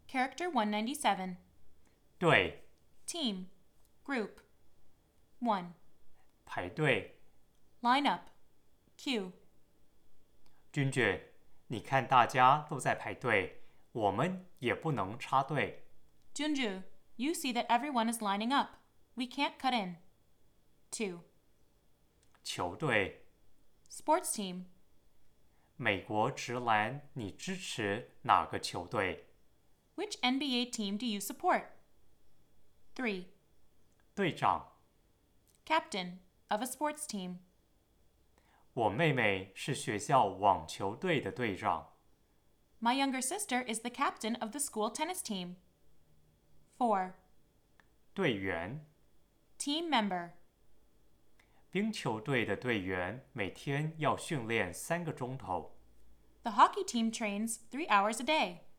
Character 197. 队 Team. Group. 1. 排队 Line up. Queue. 君君，你看大家都在排队，我们也不能插队。 Junju, you see that everyone is lining up. We can't cut in. 2. 球队 Sports team. 美国职篮，你支持哪个球队？ Which NBA team do you support? 3. 队长， Captain of a sports team. 我妹妹是学校网球队的队长。 My younger sister is the captain of the school tennis team. 4. 队员， Team member. 冰球队的队员每天要训练3个钟头。 The hockey team trains 3 hours a day.